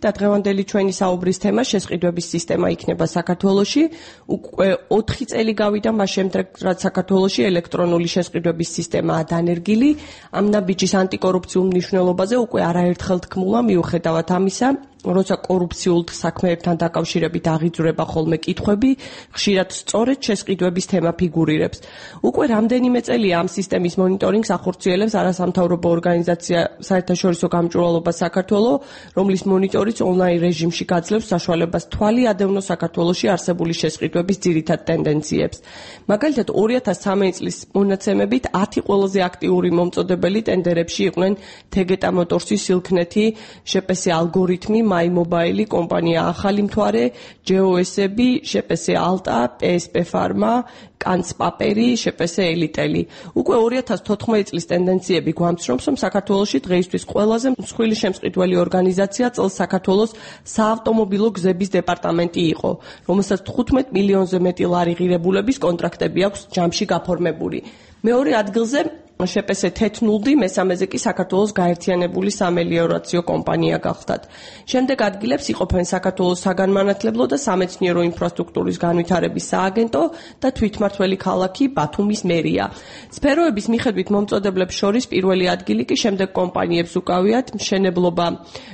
და დღევანდელი ჩვენი საუბრის თემა შესყიდვების სისტემა იქნება საქართველოში. უკვე 4 წელი გავიდა მას შემდეგ, რაც საქართველოში ელექტრონული შესყიდვების სისტემაა დანერგილი. ამ ნაბიჯის ანტიკორუფციულ მნიშვნელობაზე უკვე არაერთხელ თქმულა, მიუხედავად ამისა, როცა კორუფციულ საქმეებთან დაკავშირებით აღიძვრება ხოლმე კითხვები, ხშირად სწორედ შესყიდვების თემა ფიგურირებს. უკვე რამდენიმე წელია ამ სისტემის მონიტორინგს ახორციელებს არასამთავრობო ორგანიზაცია საერთაშორისო გამჭვირვალობა საქართველო, რომლის მონიტორიც ონლაინ რეჟიმში გაძლევს საშუალებას თვალი ადევნოს საქართველოში არსებული შესყიდვების ძირითად ტენდენციებს. მაგალითად 2013 წლის მონაცემებით 10 ყველაზე აქტიური მომწოდებელი ტენდერებში იყვნენ თეგეტა მოტორსი, სილქნეთი, შპს ალგორითმი, My Mobile, კომპანია ახალი მთვარე, GOS-ები, შპს ალტა, PSP Pharma, კანცპაპერი, შპს ელიტელი. უკვე 2014 წლის ტენდენციები გვამცნობს, რომ საქართველოში დღეისთვის ყველაზე მსხვილი შემსყიდველი ორგანიზაცია წელს საქართველოს საავტომობილო გზების დეპარტამენტი იყო, რომელსაც 15 მილიონზე მეტი ლარი ღირებულების კონტრაქტები აქვს ჯამში გაფორმებული. მეორე ადგილზე შპს თეთნულდი, მესამეზე კი საქართველოს გაერთიანებული სამელიორაციო კომპანია გახდათ. შემდეგ ადგილებს იყოფენ საქართველოს საგანმანათლებლო და სამეცნიერო ინფრასტრუქტურის განვითარების სააგენტო და თვითმმართველი ქალაქი ბათუმის მერია. სფეროების მიხედვით მომწოდებლებს შორის პირველი ადგილი კი შემდეგ კომპანიებს უკავიათ მშენებლობა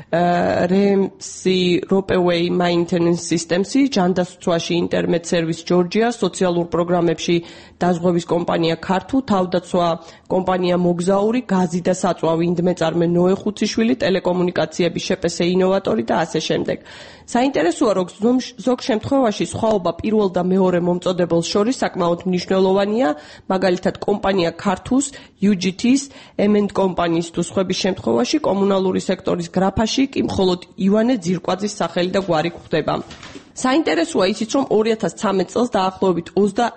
RMC Ropeway Maintenance Systems-ი, ჯანდაცვაში Internet Service Georgia, სოციალურ პროგრამებში დაზღვევის კომპანია ქართუ, თავდაცვა კომპანია მოგზაური, გაზი და საწვავი ინდმეწარმე ნოე ხუციშვილი, ტელეკომუნიკაციების შპს ინოვატორი და ასე შემდეგ. საინტერესოა, რომ ზოგ შემთხვევაში სხვაობა პირველ და მეორე მომწოდებელს შორის საკმაოდ მნიშვნელოვანია, მაგალითად კომპანია ქართუს, UGT-ს, M&M კომპანიის თუ სხვების შემთხვევაში კომუნალური სექტორის გრაფაში კი მხოლოდ ივანე ძირკვაძის სახელი და გვარი გვხვდება. საინტერესოა ისიც, რომ 2013 წელს დაახლოებით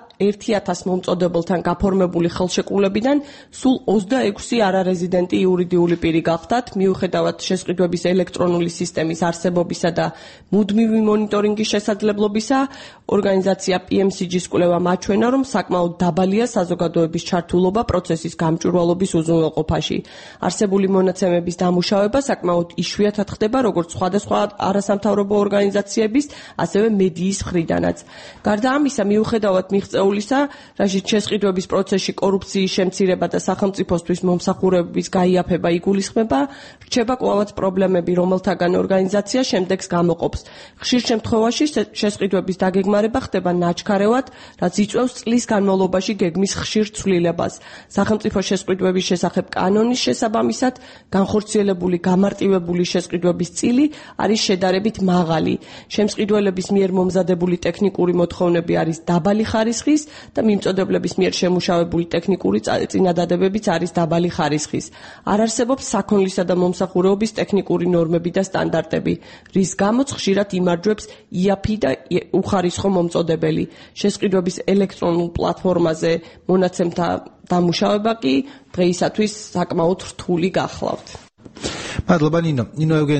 21,000 მომწოდებელთან გაფორმებული ხელშეკრულებიდან სულ 26 არარეზიდენტი იურიდიული პირი გახდათ, მიუხედავად შესყიდვების ელექტრონული სისტემის არსებობისა და მუდმივი მონიტორინგის შესაძლებლობისა, ორგანიზაცია PMCG-ს კვლევა მაჩვენა, რომ საკმაოდ დაბალია საზოგადოების ჩართულობა პროცესის გამჭვირვალობის უზრუნველყოფაში. არსებული მონაცემების დამუშავება საკმაოდ იშვიათად ხდება როგორც სხვადასხვა არასამთავრობო ორგანიზაციების, ასევე მედიის მხრიდანაც. გარდა ამისა, მიუხედავად მიღწეულისა, რაშიც შესყიდვების პროცესში კორუფციის შემცირება და სახელმწიფოსთვის მომსახურების გაიაფება იგულისხმება, რჩება კვლავაც პრობლემები, რომელთაგან ორგანიზაცია შემდეგს გამოყოფს. ხშირ შემთხვევაში შესყიდვების დაგეგმარება ხდება ნაჩქარევად, რაც იწვევს წლის განმავლობაში გეგმის ხშირ ცვლილებას. სახელმწიფო შესყიდვების შესახებ კანონის შესაბამისად, განხორციელებული გამარტივებული შესყიდვების წილი არის შედარებით მაღალი. შემსყიდველების მიერ მომზადებული ტექნიკური მოთხოვნები არის დაბალი ხარისხის და მიმწოდებლების მიერ შემუშავებული ტექნიკური წინადადებებიც არის დაბალი ხარისხის. არ არსებობს საქონლისა და მომსახურეობის ტექნიკური ნორმები და სტანდარტები, რის გამოც ხშირად იმარჯვებს იაფი და უხარისხო მომწოდებელი. შესყიდვების ელექტრონულ პლატფორმაზე მონაცემთა დამუშავება კი დღეისათვის საკმაოდ რთული გახლავთ. მადლობა ნინო.